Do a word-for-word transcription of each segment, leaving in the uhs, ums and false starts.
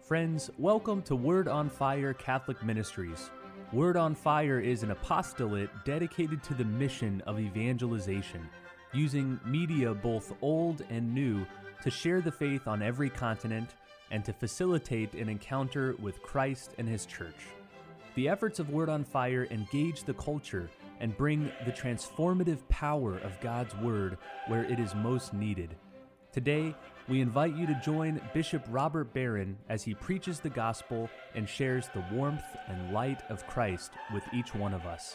Friends, welcome to Word on Fire Catholic Ministries. Word on Fire is an apostolate dedicated to the mission of evangelization, using media both old and new to share the faith on every continent and to facilitate an encounter with Christ and His Church. The efforts of Word on Fire engage the culture and bring the transformative power of God's Word where it is most needed. Today, we invite you to join Bishop Robert Barron as he preaches the gospel and shares the warmth and light of Christ with each one of us.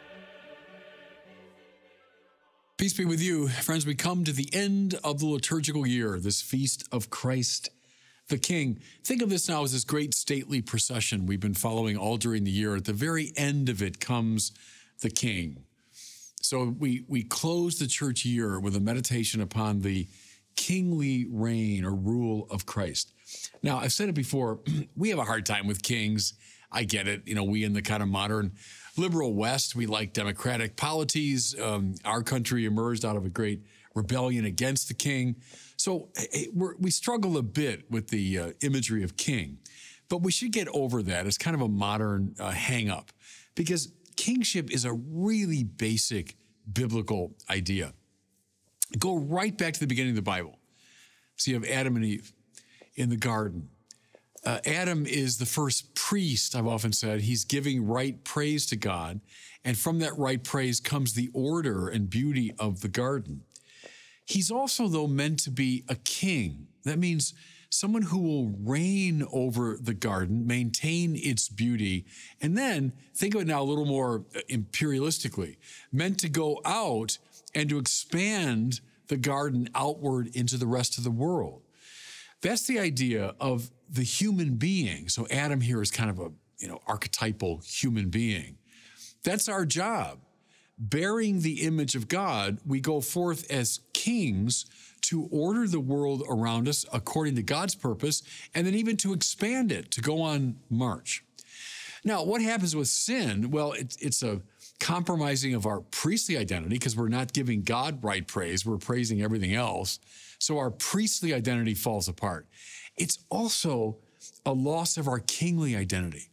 Peace be with you. Friends, we come to the end of the liturgical year, this feast of Christ the King. Think of this now as this great stately procession we've been following all during the year. At the very end of it comes the King. So we, we close the church year with a meditation upon the kingly reign or rule of Christ. Now, I've said it before, we have a hard time with kings. I get it. You know, we in the kind of modern liberal West, we like democratic polities. Um, our country emerged out of a great rebellion against the king. So we're, we struggle a bit with the uh, imagery of king, but we should get over that. It's kind of a modern uh, hang up because kingship is a really basic biblical idea. Go right back to the beginning of the Bible. So you have Adam and Eve in the garden. Uh, Adam is the first priest, I've often said. He's giving right praise to God. And from that right praise comes the order and beauty of the garden. He's also, though, meant to be a king. That means someone who will reign over the garden, maintain its beauty, and then, think of it now a little more imperialistically, meant to go out and to expand the garden outward into the rest of the world. That's the idea of the human being. So Adam here is kind of a, you know, archetypal human being. That's our job. Bearing the image of God, we go forth as kings to order the world around us according to God's purpose, and then even to expand it, to go on march. Now, what happens with sin? Well, it, it's a compromising of our priestly identity because we're not giving God right praise. We're praising everything else. So our priestly identity falls apart. It's also a loss of our kingly identity.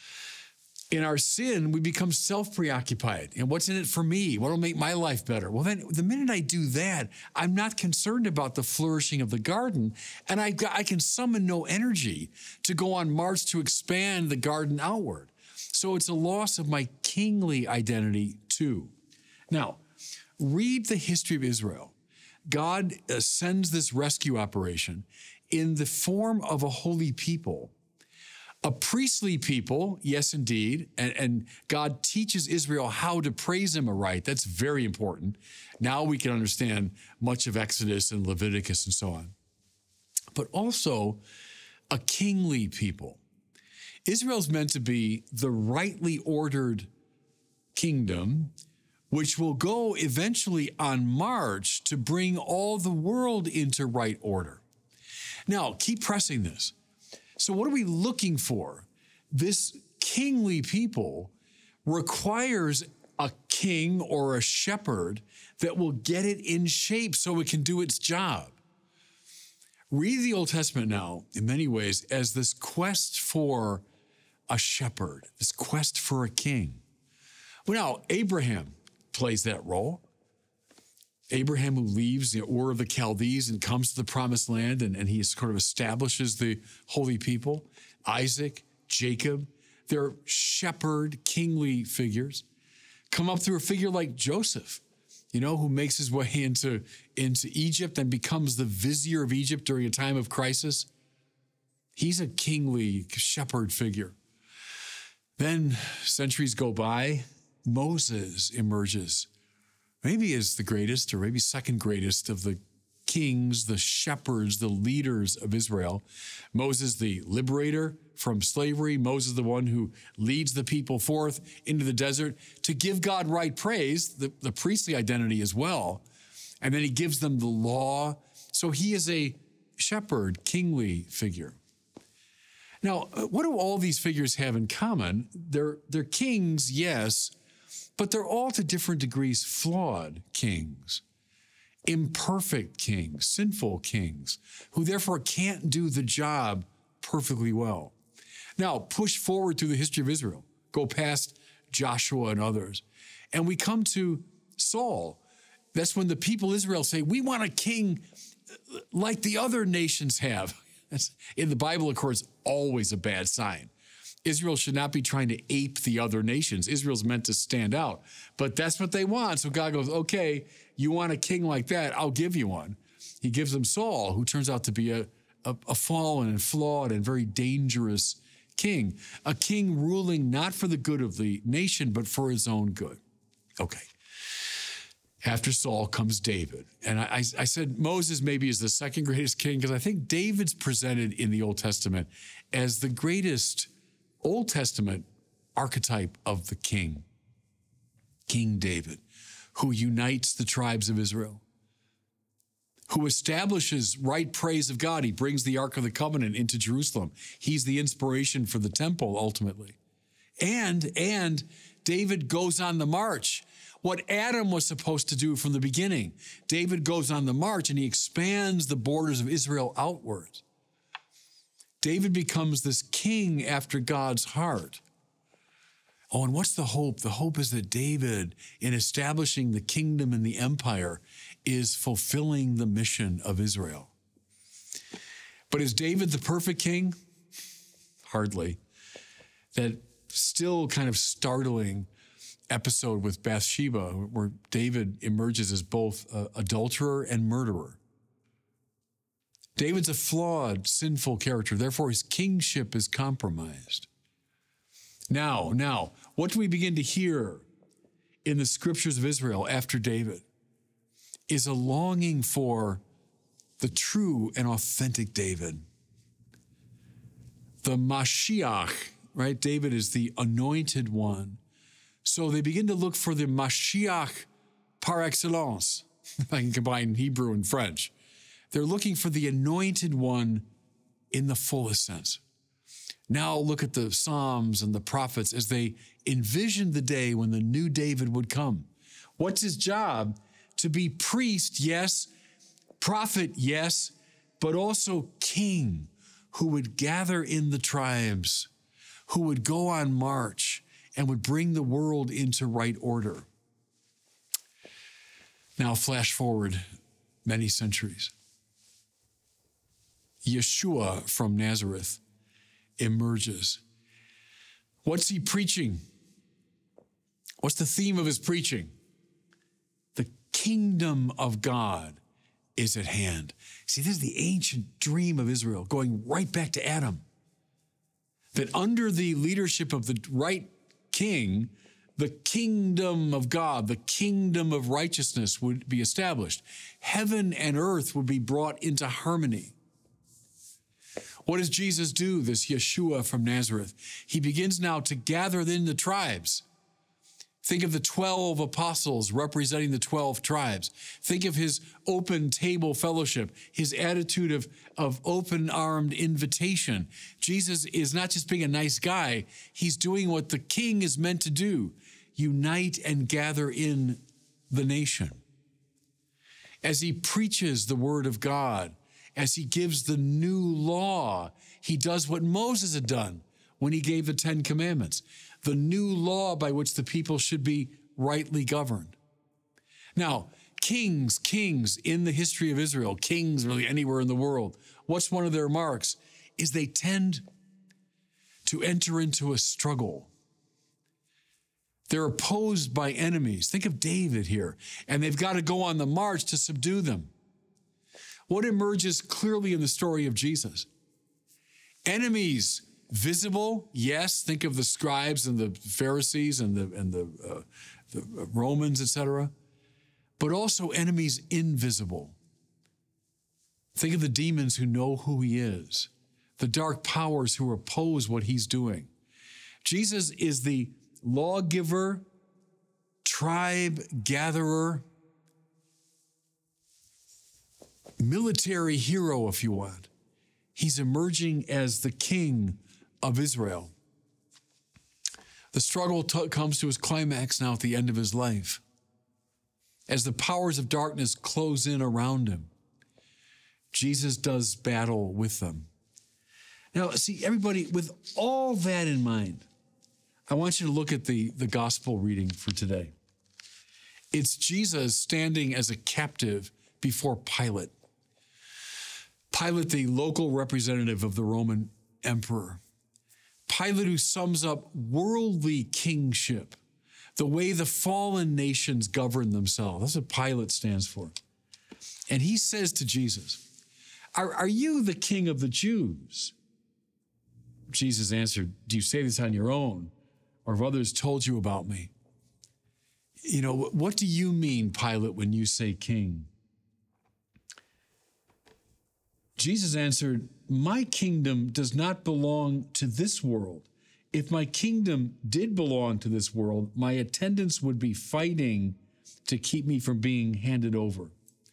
In our sin, we become self-preoccupied. And what's in it for me? What will make my life better? Well, then the minute I do that, I'm not concerned about the flourishing of the garden, and I, I can summon no energy to go on march to expand the garden outward. So it's a loss of my kingly identity too. Now, read the history of Israel. God uh, sends this rescue operation in the form of a holy people. A priestly people, yes, indeed, and, and God teaches Israel how to praise Him aright. That's very important. Now we can understand much of Exodus and Leviticus and so on. But also a kingly people. Israel's meant to be the rightly ordered kingdom, which will go eventually on march to bring all the world into right order. Now, keep pressing this. So what are we looking for? This kingly people requires a king or a shepherd that will get it in shape so it can do its job. Read the Old Testament now, in many ways, as this quest for a shepherd, this quest for a king. Well, now, Abraham plays that role. Abraham, who leaves the Ur of the Chaldees and comes to the promised land, and, and he sort of establishes the holy people. Isaac, Jacob, they're shepherd, kingly figures. Come up through a figure like Joseph, you know, who makes his way into, into Egypt and becomes the vizier of Egypt during a time of crisis. He's a kingly shepherd figure. Then centuries go by, Moses emerges. Maybe as the greatest or maybe second greatest of the kings, the shepherds, the leaders of Israel. Moses, the liberator from slavery. Moses, the one who leads the people forth into the desert to give God right praise, the, the priestly identity as well. And then he gives them the law. So he is a shepherd, kingly figure. Now, what do all these figures have in common? They're, they're kings, yes, but they're all to different degrees flawed kings, imperfect kings, sinful kings, who therefore can't do the job perfectly well. Now, push forward through the history of Israel, go past Joshua and others, and we come to Saul. That's when the people of Israel say, we want a king like the other nations have. That's, in the Bible, of course, always a bad sign. Israel should not be trying to ape the other nations. Israel's meant to stand out. But that's what they want. So God goes, okay, you want a king like that? I'll give you one. He gives them Saul, who turns out to be a, a, a fallen and flawed and very dangerous king. A king ruling not for the good of the nation, but for his own good. Okay. After Saul comes David. And I, I, I said Moses maybe is the second greatest king because I think David's presented in the Old Testament as the greatest Old Testament archetype of the king. King David, who unites the tribes of Israel, who establishes right praise of God. He brings the Ark of the Covenant into Jerusalem. He's the inspiration for the temple ultimately. And, and David goes on the march. What Adam was supposed to do from the beginning. David goes on the march and he expands the borders of Israel outwards. David becomes this king after God's heart. Oh, and what's the hope? The hope is that David, in establishing the kingdom and the empire, is fulfilling the mission of Israel. But is David the perfect king? Hardly. That still kind of startling episode with Bathsheba, where David emerges as both an adulterer and murderer. David's a flawed, sinful character. Therefore, his kingship is compromised. Now, now, what do we begin to hear in the scriptures of Israel after David is a longing for the true and authentic David. The Mashiach, right? David is the anointed one. So they begin to look for the Mashiach par excellence, if I can combine Hebrew and French. They're looking for the anointed one in the fullest sense. Now look at the Psalms and the prophets as they envisioned the day when the new David would come. What's his job? To be priest, yes, prophet, yes, but also king who would gather in the tribes, who would go on march and would bring the world into right order. Now flash forward many centuries. Yeshua from Nazareth emerges. What's he preaching? What's the theme of his preaching? The kingdom of God is at hand. See, this is the ancient dream of Israel, going right back to Adam. That under the leadership of the right king, the kingdom of God, the kingdom of righteousness would be established. Heaven and earth would be brought into harmony. What does Jesus do, this Yeshua from Nazareth? He begins now to gather in the tribes. Think of the twelve apostles representing the twelve tribes. Think of his open table fellowship, his attitude of, of open-armed invitation. Jesus is not just being a nice guy, he's doing what the king is meant to do, unite and gather in the nation. As he preaches the word of God, as he gives the new law, he does what Moses had done when he gave the Ten Commandments, the new law by which the people should be rightly governed. Now, kings, kings in the history of Israel, kings really anywhere in the world, what's one of their marks? Is they tend to enter into a struggle. They're opposed by enemies. Think of David here, and they've got to go on the march to subdue them. What emerges clearly in the story of Jesus? Enemies, visible, yes. Think of the scribes and the Pharisees and the, and the, uh, the Romans, et cetera. But also enemies invisible. Think of the demons who know who he is, the dark powers who oppose what he's doing. Jesus is the lawgiver, tribe gatherer, military hero, if you want. He's emerging as the king of Israel. The struggle t- comes to his climax now at the end of his life. As the powers of darkness close in around him, Jesus does battle with them. Now, see, everybody, with all that in mind, I want you to look at the, the gospel reading for today. It's Jesus standing as a captive before Pilate. Pilate, the local representative of the Roman emperor. Pilate, who sums up worldly kingship, the way the fallen nations govern themselves. That's what Pilate stands for. And he says to Jesus, are, are you the king of the Jews? Jesus answered, do you say this on your own, or have others told you about me? You know, what do you mean, Pilate, when you say king? Jesus answered, my kingdom does not belong to this world. If my kingdom did belong to this world, my attendants would be fighting to keep me from being handed over.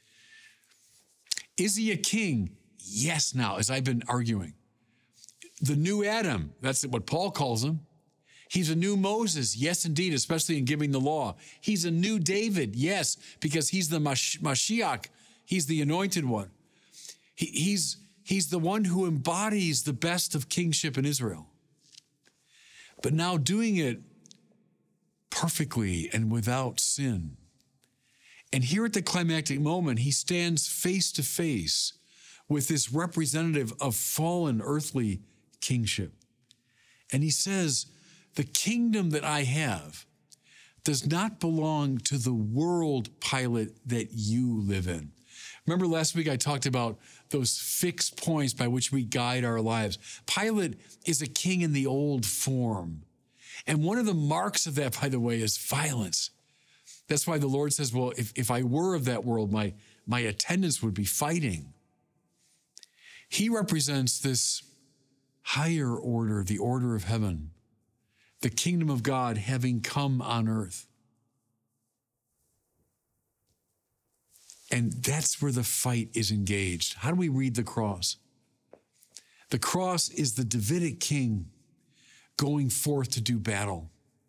Is he a king? Yes, now, as I've been arguing. The new Adam, that's what Paul calls him. He's a new Moses, yes, indeed, especially in giving the law. He's a new David, yes, because he's the Mashiach. He's the anointed one. He, he's, he's the one who embodies the best of kingship in Israel. But now doing it perfectly and without sin. And here at the climactic moment, he stands face to face with this representative of fallen earthly kingship. And he says, the kingdom that I have does not belong to the world, Pilate, that you live in. Remember last week I talked about those fixed points by which we guide our lives. Pilate is a king in the old form. And one of the marks of that, by the way, is violence. That's why the Lord says, well, if, if I were of that world, my, my attendants would be fighting. He represents this higher order, the order of heaven, the kingdom of God having come on earth. And that's where the fight is engaged. How do we read the cross? The cross is the Davidic king going forth to do battle.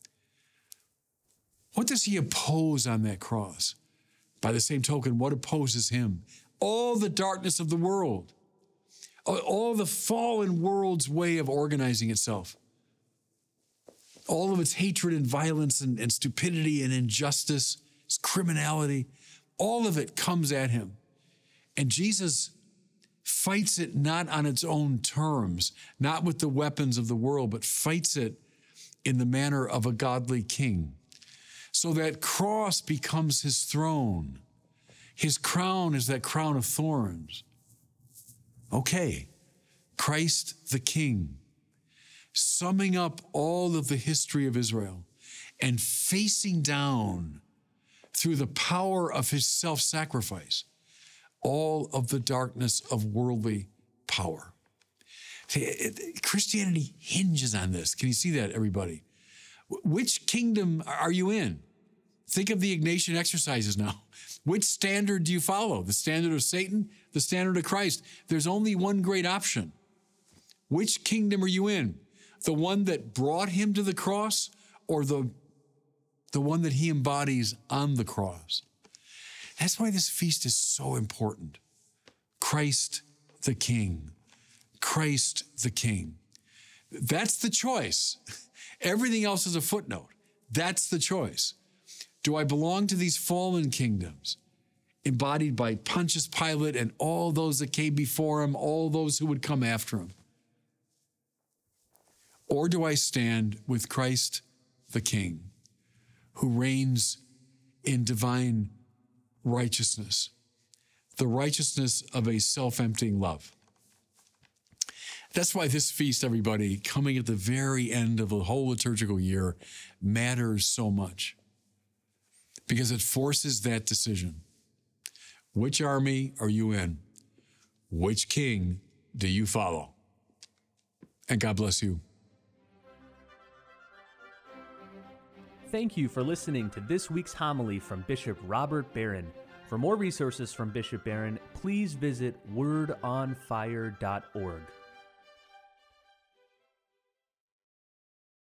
What does he oppose on that cross? By the same token, what opposes him? All the darkness of the world, all the fallen world's way of organizing itself, all of its hatred and violence and, and stupidity and injustice, its criminality, all of it comes at him. And Jesus fights it not on its own terms, not with the weapons of the world, but fights it in the manner of a godly king. So that cross becomes his throne. His crown is that crown of thorns. Okay, Christ the King, summing up all of the history of Israel and facing down through the power of his self-sacrifice, all of the darkness of worldly power. Christianity hinges on this. Can you see that, everybody? Which kingdom are you in? Think of the Ignatian exercises now. Which standard do you follow? The standard of Satan? The standard of Christ? There's only one great option. Which kingdom are you in? The one that brought him to the cross, or the, the one that he embodies on the cross? That's why this feast is so important. Christ the King. Christ the King. That's the choice. Everything else is a footnote. That's the choice. Do I belong to these fallen kingdoms, embodied by Pontius Pilate and all those that came before him, all those who would come after him? Or do I stand with Christ the King, who reigns in divine righteousness, the righteousness of a self-emptying love? That's why this feast, everybody, coming at the very end of the whole liturgical year, matters so much, because it forces that decision. Which army are you in? Which king do you follow? And God bless you. Thank you for listening to this week's homily from Bishop Robert Barron. For more resources from Bishop Barron, please visit word on fire dot org.